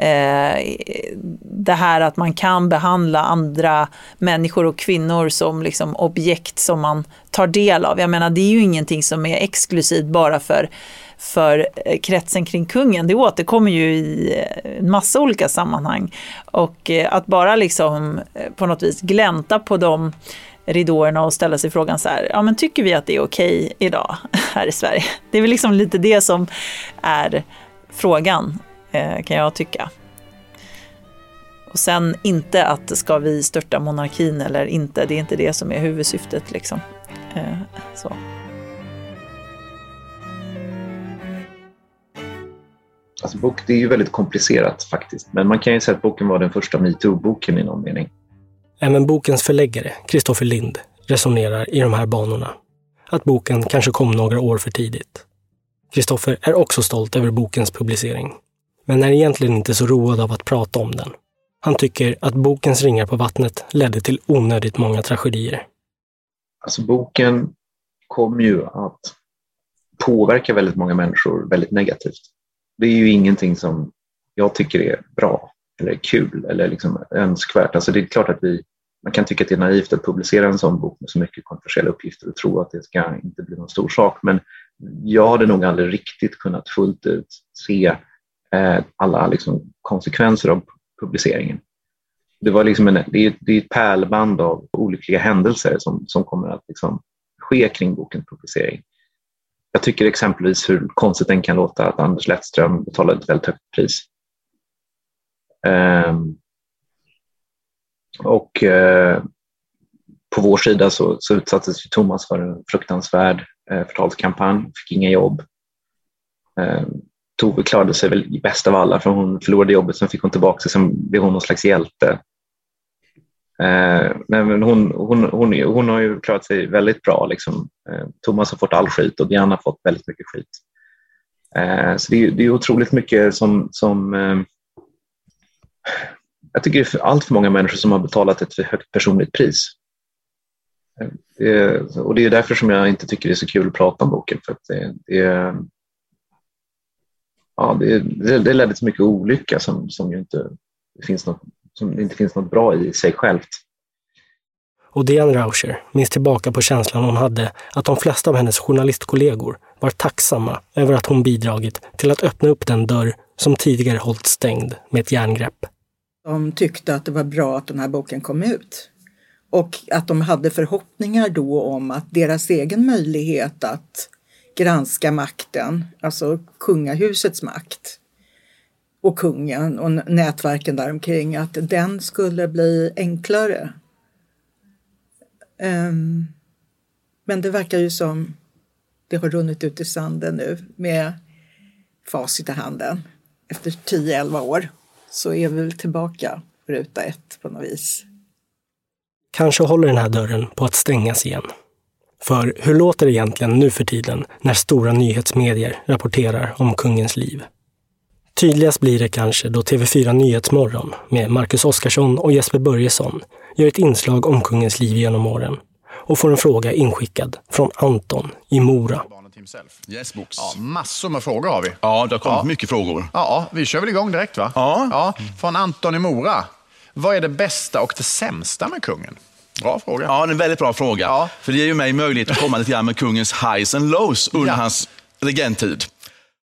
Det här att man kan behandla andra människor och kvinnor som liksom objekt som man tar del av. Jag menar, det är ju ingenting som är exklusivt bara för kretsen kring kungen. Det återkommer ju i en massa olika sammanhang, och att bara liksom på något vis glänta på de ridåerna och ställa sig frågan så här, ja men tycker vi att det är okej idag här i Sverige? Det är väl liksom lite det som är frågan, kan jag tycka. Och sen inte att ska vi störta monarkin eller inte, det är inte det som är huvudsyftet liksom. Så. Alltså det är ju väldigt komplicerat faktiskt, men man kan ju säga att boken var den första MeToo-boken i någon mening. Även bokens förläggare, Kristoffer Lind, resonerar i de här banorna. Att boken kanske kom några år för tidigt. Kristoffer är också stolt över bokens publicering, men är egentligen inte så road av att prata om den. Han tycker att bokens ringar på vattnet ledde till onödigt många tragedier. Alltså boken kom ju att påverka väldigt många människor väldigt negativt. Det är ju ingenting som jag tycker är bra eller kul eller liksom önskvärt. Alltså det är klart att man kan tycka att det är naivt att publicera en sån bok med så mycket kontroversiella uppgifter och tro att det ska inte bli någon stor sak. Men jag hade nog aldrig riktigt kunnat fullt ut se alla liksom konsekvenser av publiceringen. Det var liksom det är ett pärlband av olyckliga händelser som kommer att liksom ske kring bokens publicering. Jag tycker exempelvis hur konstigt den kan låta att Anders Lettström betalade ett väldigt högt pris. På vår sida så utsattes Thomas för en fruktansvärd förtalskampanj, fick inga jobb. Tove klarade sig väl bäst av alla, för hon förlorade jobbet, sen fick hon tillbaka sig, som blev hon någon slags hjälte. Men hon har ju klarat sig väldigt bra liksom. Thomas har fått all skit och Diana har fått väldigt mycket skit. Så det är otroligt mycket som jag tycker det är allt för många människor som har betalat ett för högt personligt pris. Och det är därför som jag inte tycker det är så kul att prata om boken, för att det ledde till mycket olycka som ju inte finns något bra i sig självt. Och Diane Rauscher minns tillbaka på känslan hon hade att de flesta av hennes journalistkollegor var tacksamma över att hon bidragit till att öppna upp den dörr som tidigare hållit stängd med ett järngrepp. De tyckte att det var bra att den här boken kom ut. Och att de hade förhoppningar då om att deras egen möjlighet att granska makten, alltså kungahusets makt och kungen och nätverken däromkring, att den skulle bli enklare. Men det verkar ju som det har runnit ut i sanden nu med facit i handen. Efter 10-11 år så är vi väl tillbaka på ruta 1 på något vis. Kanske håller den här dörren på att stängas igen. För hur låter det egentligen nu för tiden när stora nyhetsmedier rapporterar om kungens liv? Tydligast blir det kanske då TV4 Nyhetsmorgon med Marcus Oskarsson och Jesper Börjesson gör ett inslag om kungens liv genom åren och får en fråga inskickad från Anton i Mora. Yes, books. Ja, massor med frågor har vi. Ja, det har kommit mycket frågor. Ja, vi kör väl igång direkt va? Ja. Från Anton i Mora. Vad är det bästa och det sämsta med kungen? Bra fråga. Ja, det är en väldigt bra fråga. Ja. För det ger ju mig möjlighet att komma lite grann med kungens highs and lows under hans regenttid.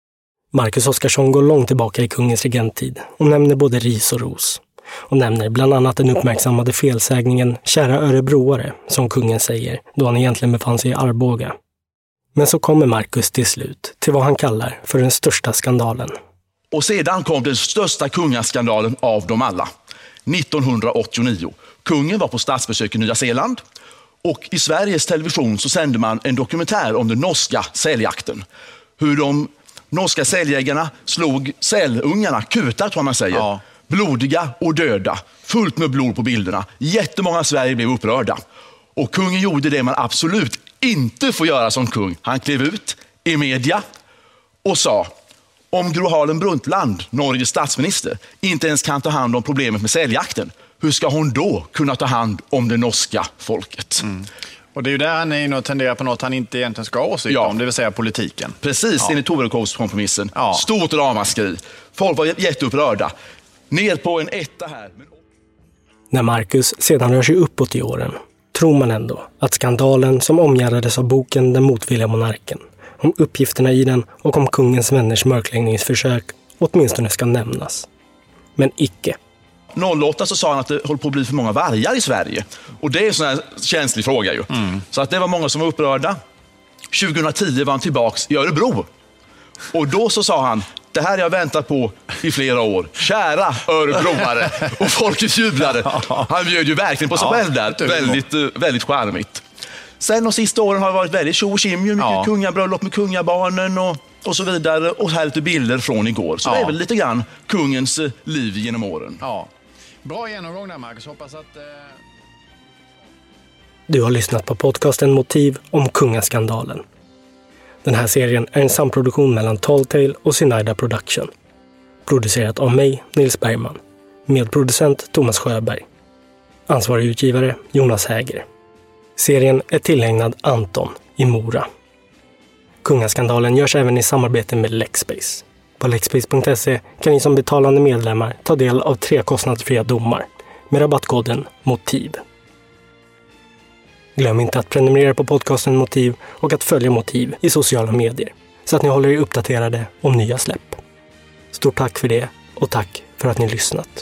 Marcus Oskarsson går långt tillbaka i kungens regenttid och nämner både ris och ros. Och nämner bland annat den uppmärksammade felsägningen kära örebroare, som kungen säger, då han egentligen befann sig i Arboga. Men så kommer Marcus till slut till vad han kallar för den största skandalen. Och sedan kom den största kungaskandalen av dem alla. 1989. Kungen var på statsbesök i Nya Zeeland. Och i Sveriges television så sände man en dokumentär om den norska säljakten. Hur de norska säljägarna slog sälungarna, kutar tror man säger. Ja. Blodiga och döda, fullt med blod på bilderna. Jättemånga i Sverige blev upprörda. Och kungen gjorde det man absolut inte får göra som kung. Han klev ut i media och sa: om Gro Harlem Brundtland, Norges statsminister, inte ens kan ta hand om problemet med säljakten, hur ska hon då kunna ta hand om det norska folket? Mm. Och det är ju där han är inne och tenderar på något han inte egentligen ska åsikta om, det vill säga politiken. Precis, enligt Torekovskompromissen. Ja. Stort ramaskri. Folk var jätteupprörda. Ner på en etta här. När Marcus sedan rör sig uppåt i åren tror man ändå att skandalen som omgärdades av boken Den motvilliga monarken, om uppgifterna i den och om kungens vänners mörkläggningsförsök åtminstone ska nämnas. Men icke. 08 så sa han att det håller på att bli för många vargar i Sverige. Och det är en sån här känslig fråga ju. Mm. Så att det var många som var upprörda. 2010 var han tillbaks i Örebro. Och då så sa han: det här har jag väntat på i flera år. Kära örebroare. Och folket jublade. Han bjöd ju verkligen på sig själv där. Väldigt charmigt. Sen de sista åren har det varit väldigt tjo och tjim. Mycket kungabröllop med kungabarnen och så vidare. Och här lite bilder från igår. Så det är väl lite grann kungens liv genom åren. Ja. Bra genomgång där, Marcus. Hoppas att... Du har lyssnat på podcasten Motiv om kungaskandalen. Den här serien är en samproduktion mellan Talltale och Sinaida Production. Producerat av mig, Nils Bergman. Medproducent Thomas Sjöberg. Ansvarig utgivare Jonas Häger. Serien är tillägnad Anton i Mora. Kungaskandalen görs även i samarbete med Lexbase. På lexbase.se kan ni som betalande medlemmar ta del av 3 kostnadsfria domar med rabattkoden MOTIV. Glöm inte att prenumerera på podcasten Motiv och att följa Motiv i sociala medier så att ni håller er uppdaterade om nya släpp. Stort tack för det och tack för att ni lyssnat.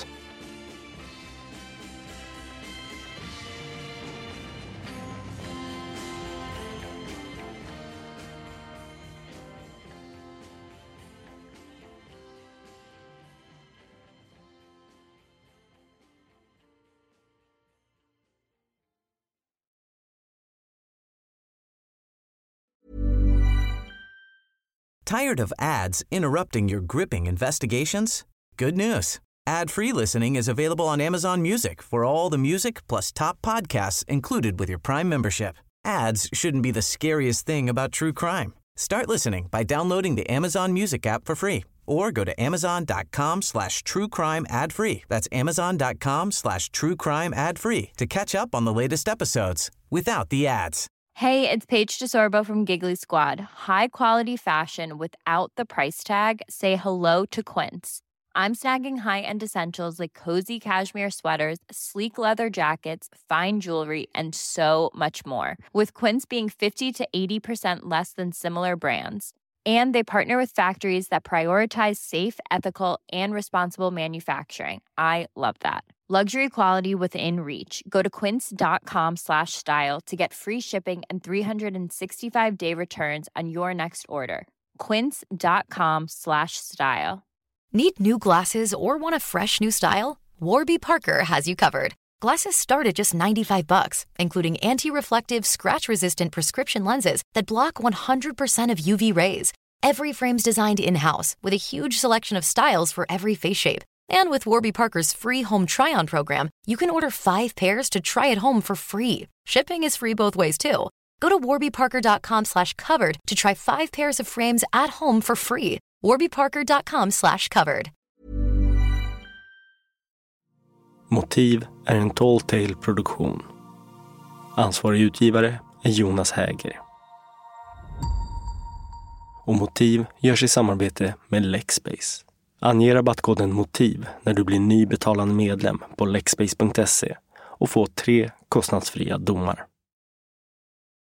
Tired of ads interrupting your gripping investigations? Good news. Ad-free listening is available on Amazon Music for all the music plus top podcasts included with your Prime membership. Ads shouldn't be the scariest thing about true crime. Start listening by downloading the Amazon Music app for free or go to amazon.com/truecrime ad-free. That's amazon.com/truecrime ad-free to catch up on the latest episodes without the ads. Hey, it's Paige DeSorbo from Giggly Squad. High quality fashion without the price tag. Say hello to Quince. I'm snagging high-end essentials like cozy cashmere sweaters, sleek leather jackets, fine jewelry, and so much more. With Quince being 50 to 80% less than similar brands. And they partner with factories that prioritize safe, ethical, and responsible manufacturing. I love that. Luxury quality within reach. Go to quince.com/style to get free shipping and 365-day returns on your next order. Quince.com/style. Need new glasses or want a fresh new style? Warby Parker has you covered. Glasses start at just $95, including anti-reflective, scratch-resistant prescription lenses that block 100% of UV rays. Every frame's designed in-house with a huge selection of styles for every face shape. And with Warby Parker's free home try-on program, you can order 5 pairs to try at home for free. Shipping is free both ways too. Go to warbyparker.com/covered to try 5 pairs of frames at home for free. warbyparker.com/covered. Motiv är en Talltale-produktion. Ansvarig utgivare är Jonas Häger. Och Motiv görs i samarbete med Lexbase. Ange rabattkoden MOTIV när du blir ny betalande medlem på lexbase.se och få 3 kostnadsfria domar.